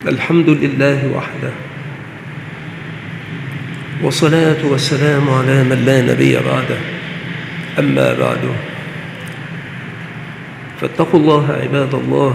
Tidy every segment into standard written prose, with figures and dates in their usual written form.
الحمد لله وحده، والصلاة والسلام على من لا نبي بعده. أما بعد، فاتقوا الله عباد الله،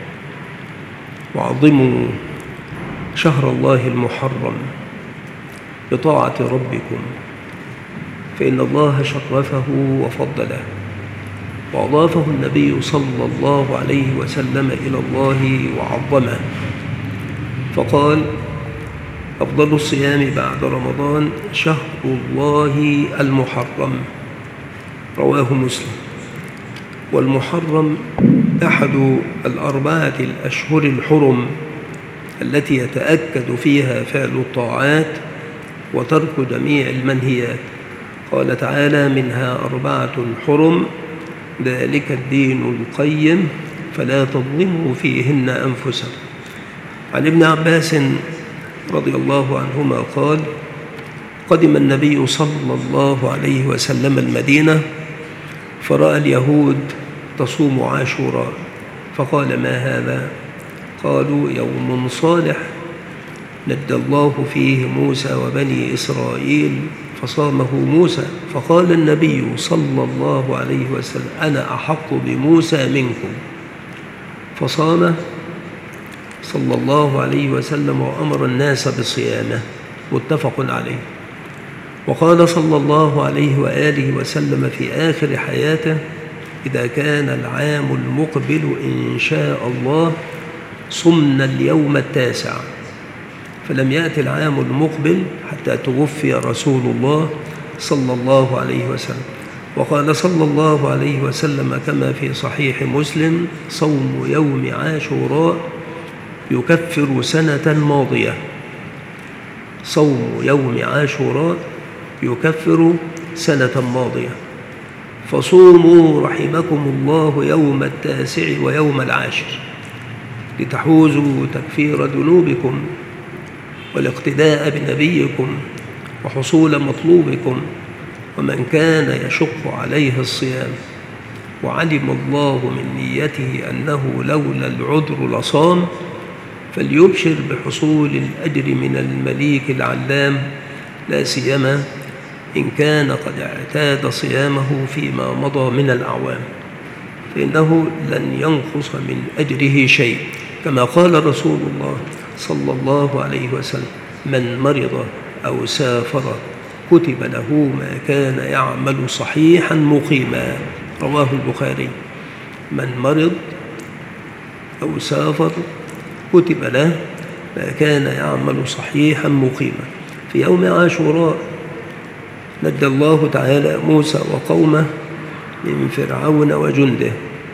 وعظموا شهر الله المحرم بطاعة ربكم، فإن الله شرفه وفضله، وأضافه النبي صلى الله عليه وسلم إلى الله وعظمه، فقال: أفضل الصيام بعد رمضان شهر الله المحرم، رواه مسلم. والمحرم أحد 4 الأشهر الحرم التي يتأكد فيها فعل الطاعات وترك جميع المنهيات. قال تعالى: منها 4 حرم ذلك الدين القيم فلا تظلموا فيهن أنفسكم. عن ابن عباس رضي الله عنهما قال: قدم النبي صلى الله عليه وسلم المدينة، فرأى اليهود تصوم عاشوراء، فقال: ما هذا؟ قالوا: يوم صالح نجى الله فيه موسى وبني إسرائيل فصامه موسى. فقال النبي صلى الله عليه وسلم: أنا أحق بموسى منكم، فصام صلى الله عليه وسلم وأمر الناس بصيامه، متفق عليه. وقال صلى الله عليه وآله وسلم في آخر حياته: إذا كان العام المقبل إن شاء الله صمنا اليوم 9. فلم يأتي العام المقبل حتى توفي رسول الله صلى الله عليه وسلم. وقال صلى الله عليه وسلم كما في صحيح مسلم: صوم يوم عاشوراء يكفر سنة ماضية. صوم يوم عاشوراء يكفر سنة ماضية، فصوموا رحمكم الله يوم 9 ويوم 10 لتحوزوا تكفير ذنوبكم والاقتداء بنبيكم وحصول مطلوبكم. ومن كان يشق عليه الصيام وعلم الله من نيته أنه لولا العذر لصام، فليبشر بحصول الأجر من المليك العلام، لا سيما إن كان قد اعتاد صيامه فيما مضى من الأعوام، فإنه لن ينقص من أجره شيء، كما قال رسول الله صلى الله عليه وسلم: من مرض أو سافر كتب له ما كان يعمل صحيحا مقيما، رواه البخاري. من مرض أو سافر كتب له ما كان يعمل صحيحا مقيما. في يوم عاشوراء نجى الله تعالى موسى وقومه من فرعون وجنده.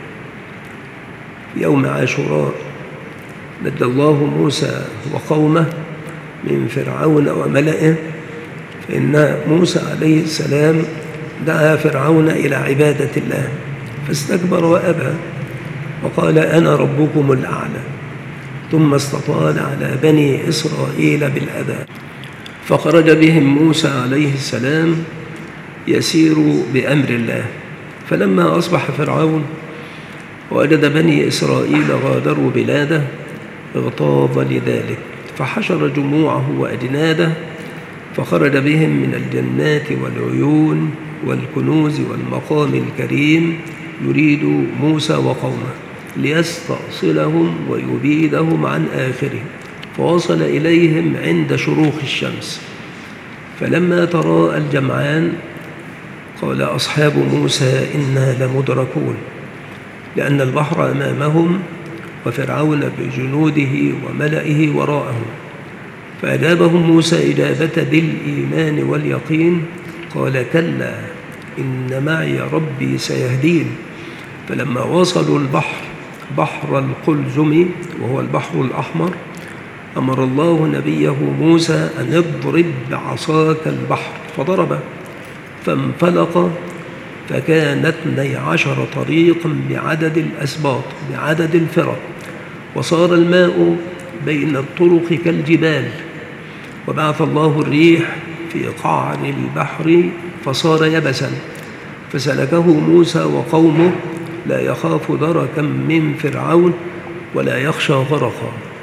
في يوم عاشوراء نجى الله موسى وقومه من فرعون وملئه، فإن موسى عليه السلام دعا فرعون إلى عبادة الله فاستكبر وأبى وقال: أنا ربكم الأعلى. ثم استطال على بني إسرائيل بالأذى، فخرج بهم موسى عليه السلام يسير بأمر الله. فلما أصبح فرعون ووجد بني إسرائيل غادروا بلاده اغتاظ لذلك، فحشر جموعه وأجناده فخرج بهم من الجنات والعيون والكنوز والمقام الكريم يريد موسى وقومه ليستأصلهم ويبيدهم عن آخرهم، فوصل إليهم عند شروق الشمس. فلما تراءى الجمعان قال أصحاب موسى: إنا لمدركون، لأن البحر أمامهم وفرعون بجنوده وملئه وراءهم. فأجابهم موسى إجابة ذي الإيمان واليقين، قال: كلا إن معي ربي سيهدين. فلما وصلوا البحر بحر القلزم وهو البحر الأحمر أمر الله نبيه موسى أن اضرب بعصاك البحر، فضرب فانفلق، فكان 12 طريقا بعدد الأسباط بعدد الفرق، وصار الماء بين الطرق كالجبال. وبعث الله الريح في قعر البحر فصار يبسا، فسلكه موسى وقومه لا يخاف دركا من فرعون ولا يخشى غرقا.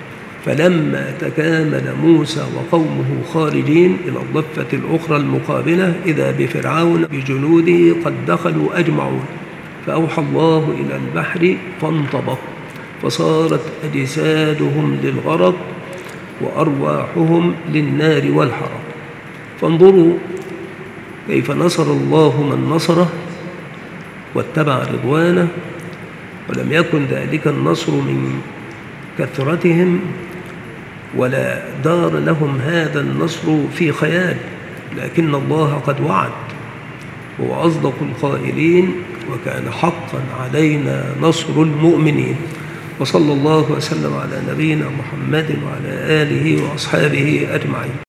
فلما تكامل موسى وقومه خارجين إلى الضفة الأخرى المقابلة إذا بفرعون بجنوده قد دخلوا أجمعون، فأوحى الله إلى البحر فانطبق فصارت أجسادهم للغرق وأرواحهم للنار والحرق. فانظروا كيف نصر الله من نصره واتبع رضوانه، ولم يكن ذلك النصر من كثرتهم ولا دار لهم هذا النصر في خيال، لكن الله قد وعد، هو أصدق القائلين، وكان حقا علينا نصر المؤمنين. وصلى الله وسلم على نبينا محمد وعلى آله وأصحابه أجمعين.